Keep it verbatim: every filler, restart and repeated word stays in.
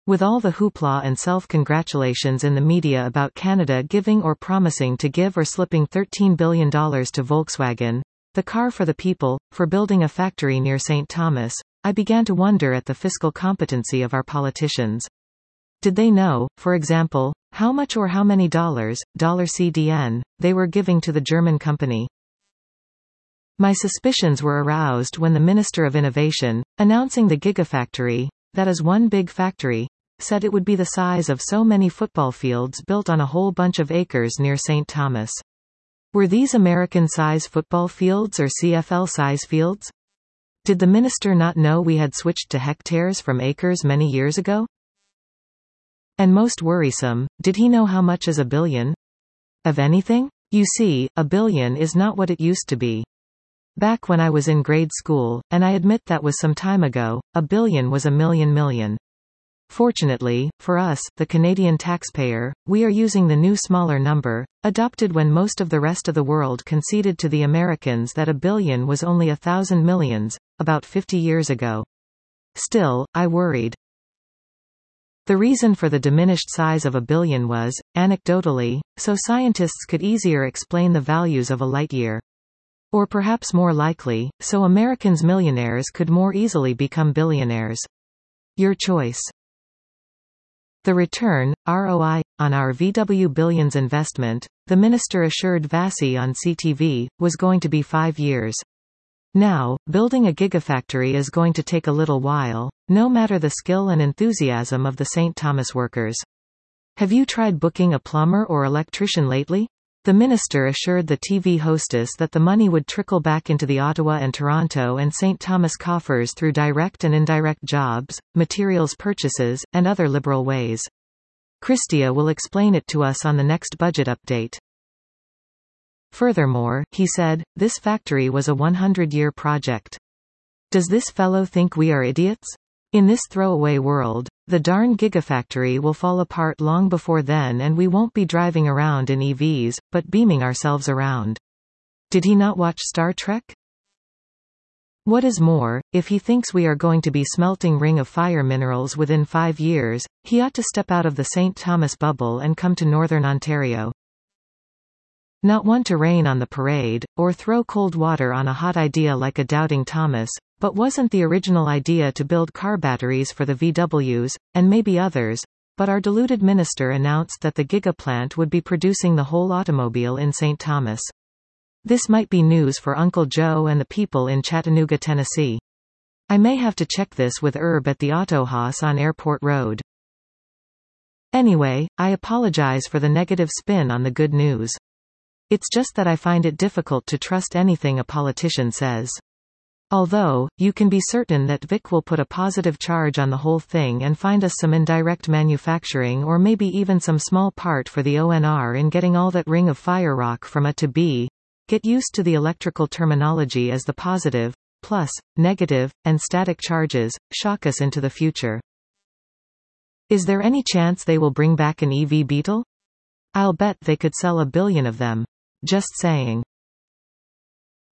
With all the hoopla and self-congratulations in the media about Canada giving or promising to give or slipping thirteen billion dollars to Volkswagen, the car for the people, for building a factory near Saint Thomas, I began to wonder at the fiscal competency of our politicians. Did they know, for example, how much or how many dollars, dollar C D N, they were giving to the German company? My suspicions were aroused when the Minister of Innovation, announcing the Gigafactory, that is one big factory, said it would be the size of so many football fields built on a whole bunch of acres near Saint Thomas. Were these American-size football fields or C F L-size fields? Did the minister not know we had switched to hectares from acres many years ago? And most worrisome, did he know how much is a billion? Of anything? You see, a billion is not what it used to be. Back when I was in grade school, and I admit that was some time ago, a billion was a million million. Fortunately, for us, the Canadian taxpayer, we are using the new smaller number, adopted when most of the rest of the world conceded to the Americans that a billion was only a thousand millions, about fifty years ago. Still, I worried. The reason for the diminished size of a billion was, anecdotally, so scientists could easier explain the values of a light year. Or perhaps more likely, so Americans millionaires could more easily become billionaires. Your choice. The return, R O I, on our V W Billions investment, the minister assured Vasi on C T V, was going to be five years. Now, building a gigafactory is going to take a little while, no matter the skill and enthusiasm of the Saint Thomas workers. Have you tried booking a plumber or electrician lately? The minister assured the T V hostess that the money would trickle back into the Ottawa and Toronto and Saint Thomas coffers through direct and indirect jobs, materials purchases, and other liberal ways. Christia will explain it to us on the next budget update. Furthermore, he said, this factory was a hundred-year project. Does this fellow think we are idiots? In this throwaway world, the darn gigafactory will fall apart long before then and we won't be driving around in E Vs, but beaming ourselves around. Did he not watch Star Trek? What is more, if he thinks we are going to be smelting Ring of Fire minerals within five years, he ought to step out of the Saint Thomas bubble and come to Northern Ontario. Not one to rain on the parade, or throw cold water on a hot idea like a doubting Thomas, but wasn't the original idea to build car batteries for the V Ws, and maybe others, but our deluded minister announced that the gigaplant would be producing the whole automobile in Saint Thomas. This might be news for Uncle Joe and the people in Chattanooga, Tennessee. I may have to check this with Herb at the Autohaus on Airport Road. Anyway, I apologize for the negative spin on the good news. It's just that I find it difficult to trust anything a politician says. Although, you can be certain that Vic will put a positive charge on the whole thing and find us some indirect manufacturing or maybe even some small part for the O N R in getting all that Ring of Fire rock from A to B. Get used to the electrical terminology as the positive, plus, negative, and static charges, shock us into the future. Is there any chance they will bring back an E V Beetle? I'll bet they could sell a billion of them. Just saying.